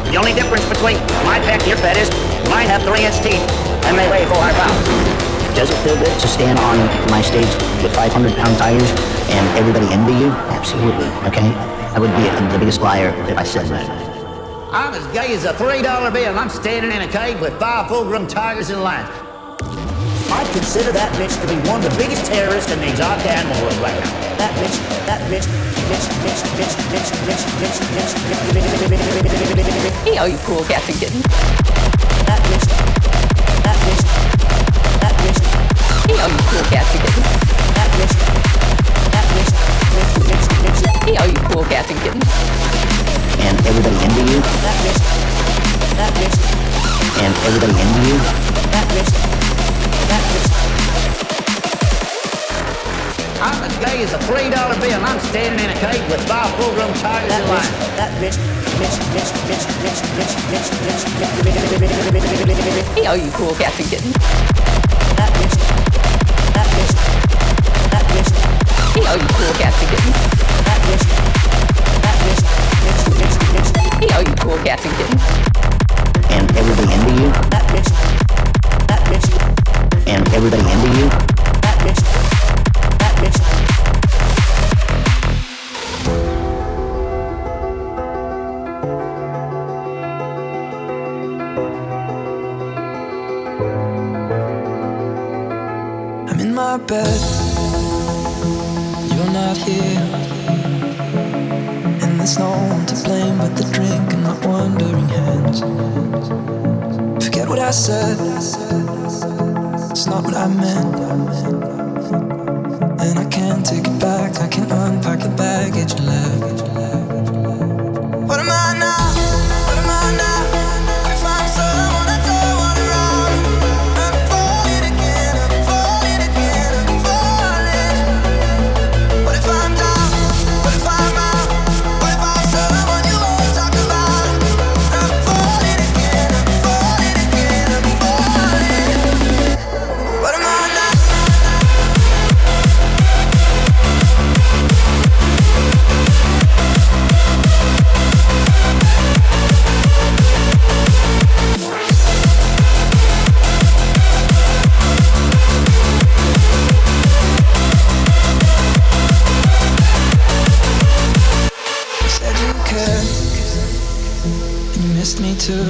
The only difference between my pet and your pet is mine have 3-inch teeth and they weigh 400 pounds. Does it feel good to stand on my stage with 500-pound tires and everybody envy you? Absolutely, okay? I would be the biggest liar if I said that. I'm as gay as a $3 bill and I'm standing in a cave with 5 full-grown tigers in line. I consider that bitch to be one of the biggest terrorists in the exotic animal world right now. That bitch, Hey, all you cool cats and kittens. That bitch. Hey, all you cool cats and kittens. That bitch. Hey, all you cool cats and kittens. And everybody envy you. That bitch. And everybody envy you. That bitch. I'm as gay as a $3 bill and I'm standing in a cave with 5 full-grown tigers in line. That bitch. Hey, all you cool cats and kittens. That bitch. Hey, all you cool cats and kittens. That bitch. Hey, all you cool cats and kittens. And everybody envy you. That bitch. And everybody envy you. That bitch. I'm in my bed, you're not here, and there's no one to blame but the drink and my wandering hands. Forget what I said, it's not what I meant, and I can't take it back, I can't unpack the baggage you left. What am I now? What am I now? If I'm someone I don't want around, I'm falling again, I'm falling again, I'm falling. What if I'm down? What if I'm out? What if I'm someone you won't talk about? I'm falling again, I'm falling again, I'm falling. What am I now? You said you cared, and you missed me too.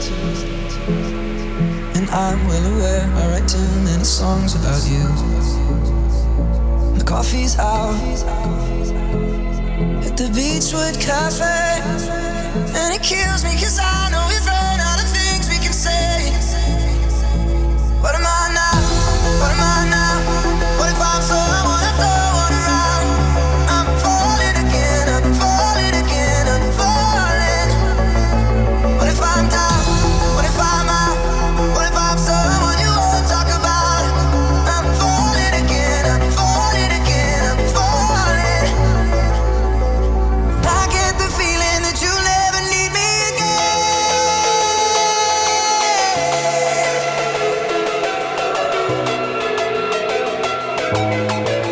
And I'm well aware I write too many songs about you. The coffee's out at the Beachwood Cafe, and it kills me 'cause I know we've run out of things we can say. What am I now? What am I now? What if I'm someone I don't want around? I'm falling again, I'm falling again, I'm falling. What if I'm down? What if I'm out? What if I'm someone you won't talk about? I'm falling again, I'm falling again, I'm falling. I get the feeling that you'll never need me again.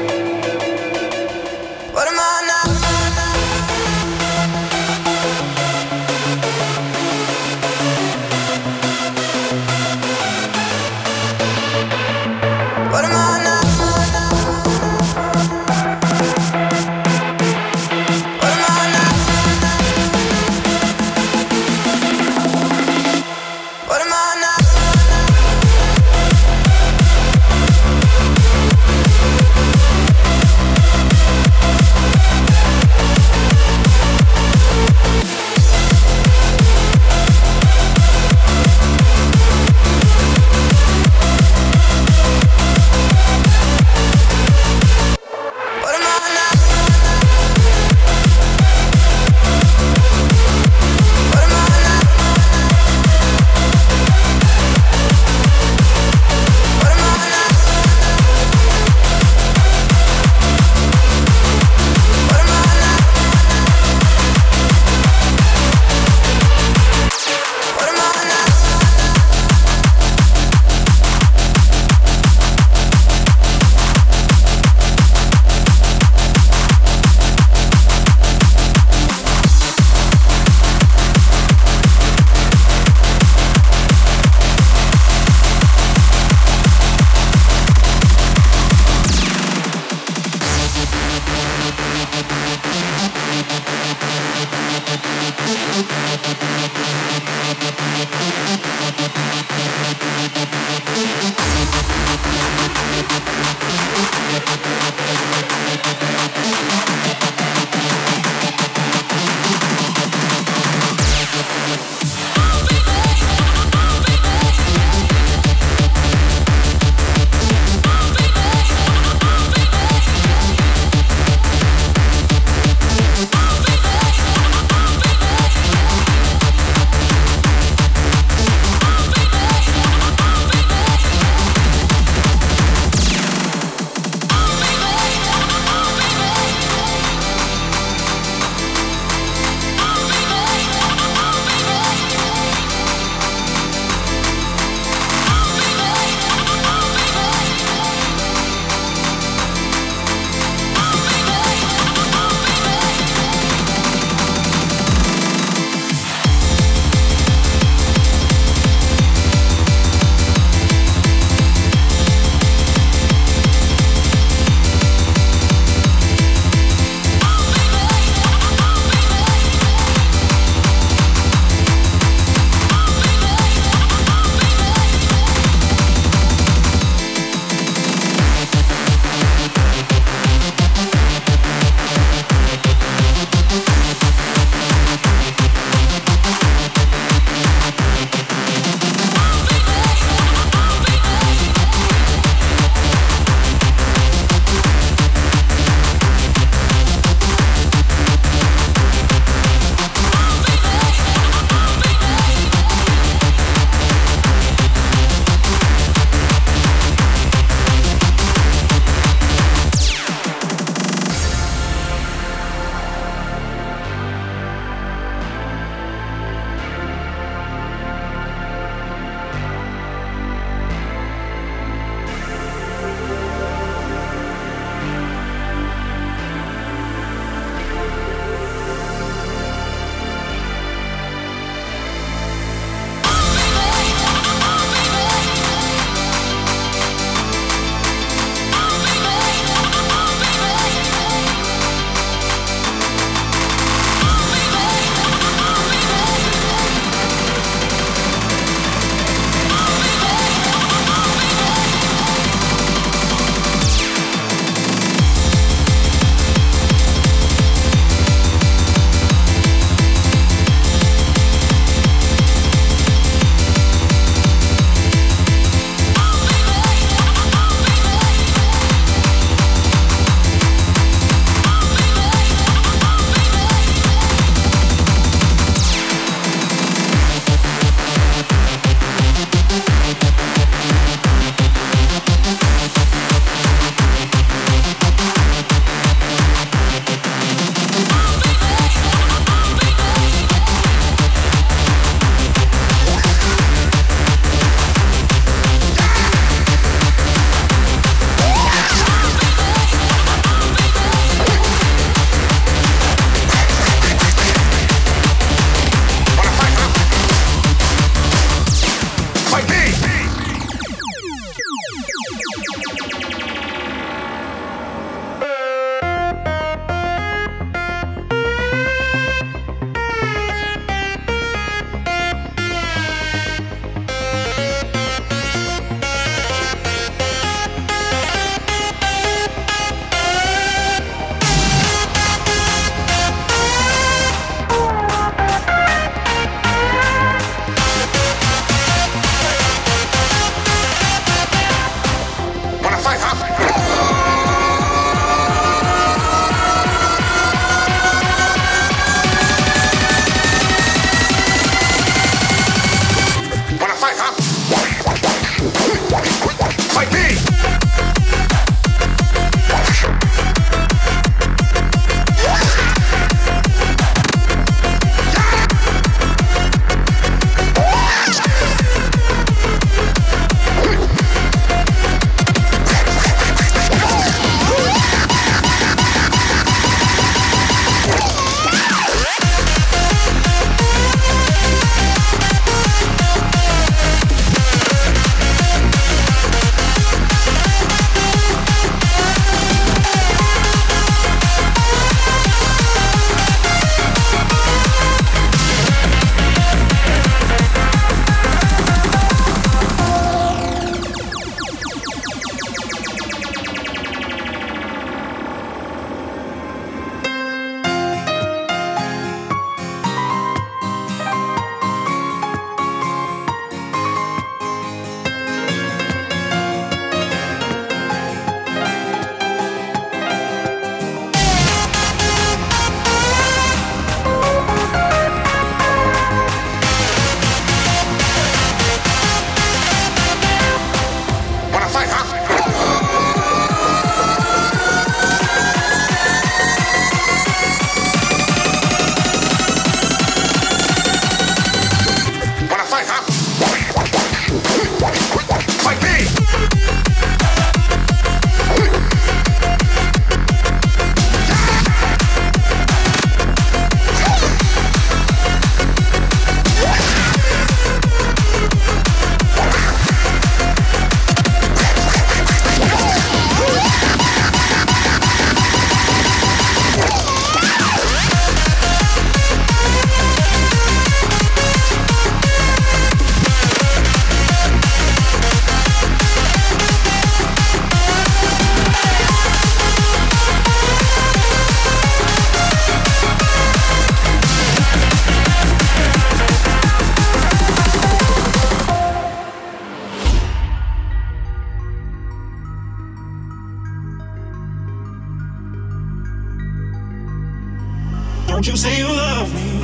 don't you say you love me?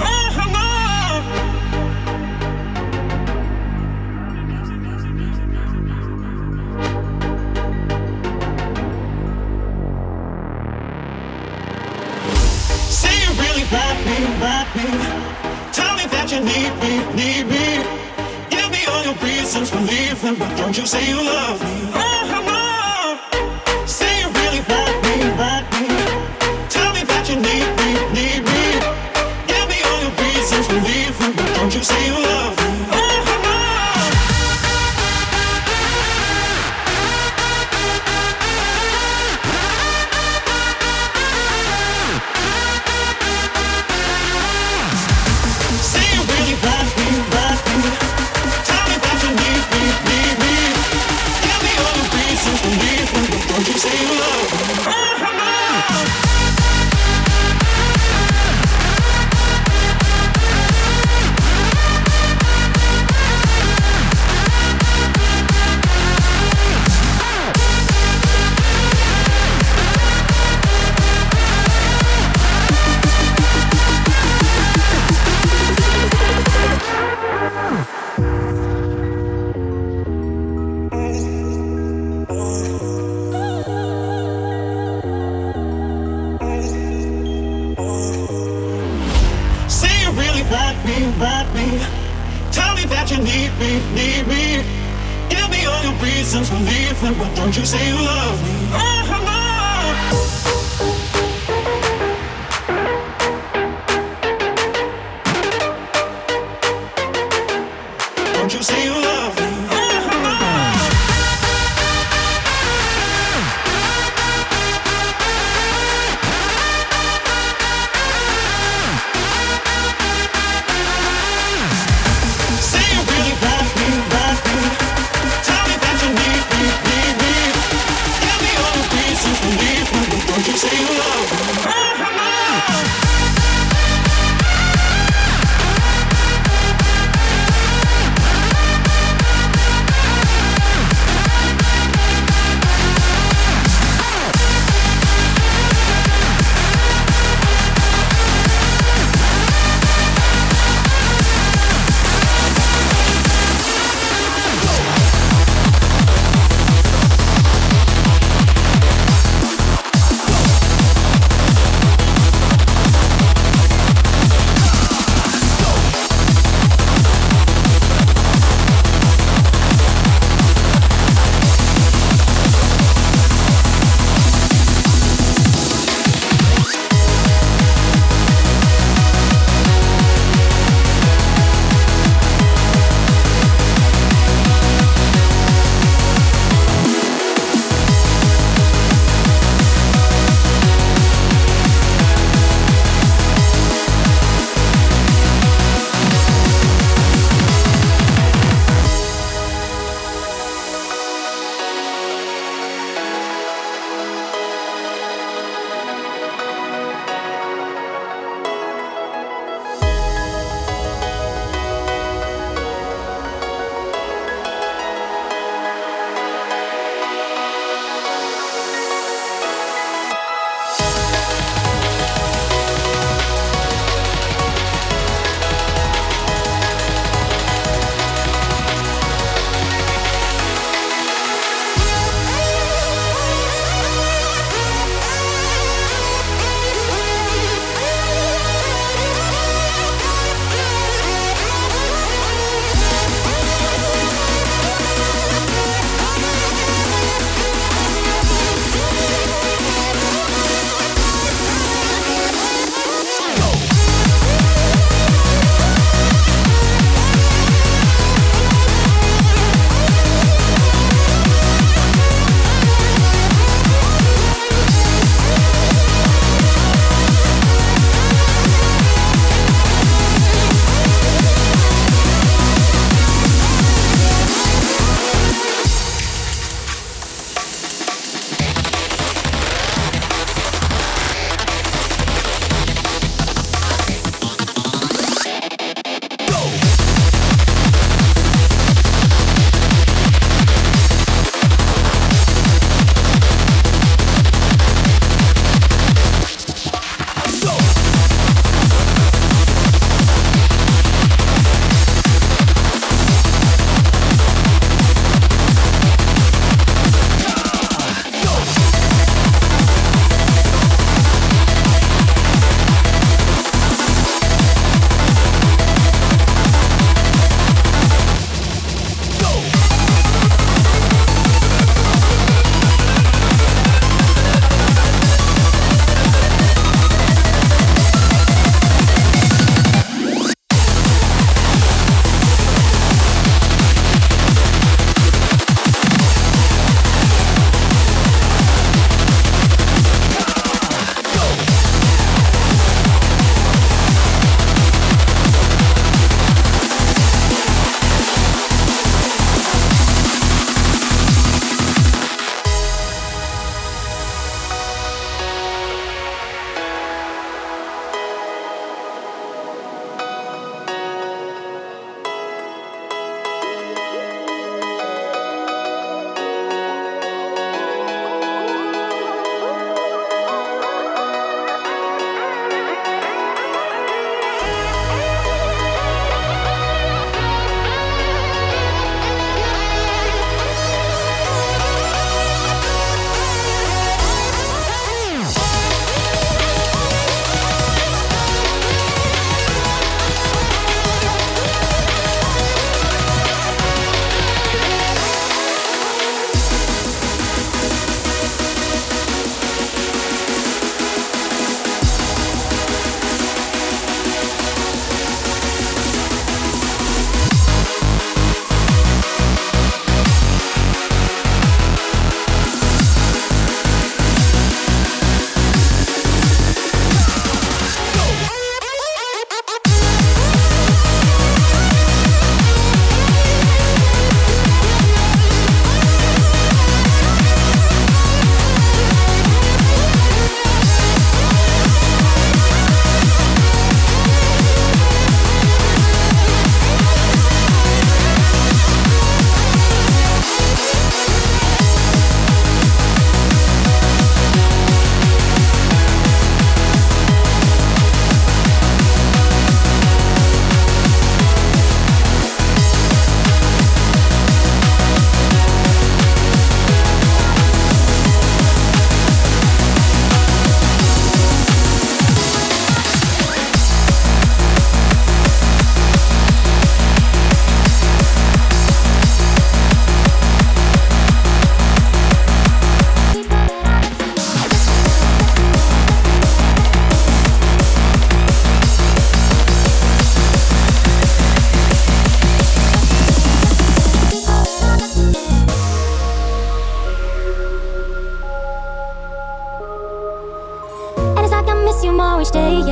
Say you really want me. Tell me that you need me. Give me all your reasons for leaving, but don't you say you love me? Say you really want me. Tell me that you need me. Give me all your reasons for leaving, but don't you say you love me? Say you really want me. Tell me that you need me. Give me all your reasons for leaving, but don't you say you love me? Say you really want me. Tell me that you need me. Give me all your reasons for leaving, but don't you say you love me? Don't you say you love me? Say you really want me. Tell me that you need me. Give me all your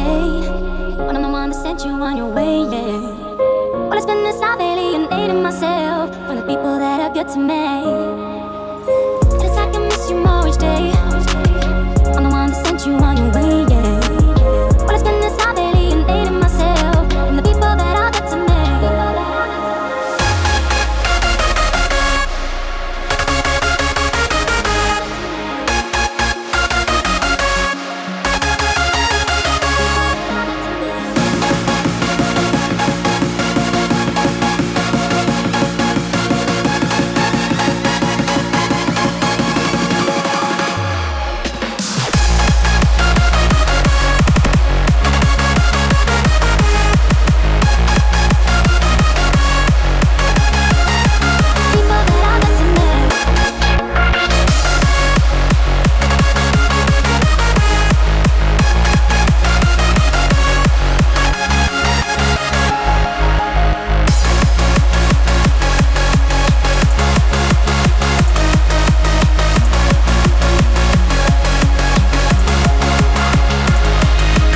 day when I'm the one that sent you on your way, yeah. Well, it's been this life alienating myself from the people that are good to me. And it's like I miss you more each day. I'm the one that sent you on your way, yeah. Well, it's been this life alienating myself from the people that are good to me.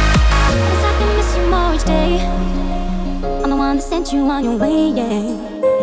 I'm the one that sent you on your way, yeah.